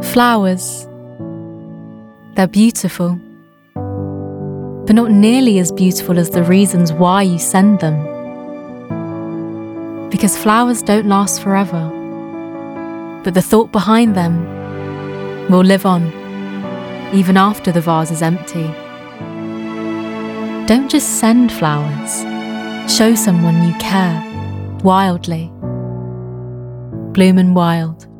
Flowers. They're beautiful, but not nearly as beautiful as the reasons why you send them. Because flowers don't last forever, but the thought behind them will live on, even after the vase is empty. Don't just send flowers, show someone you care, wildly. Bloom and Wild.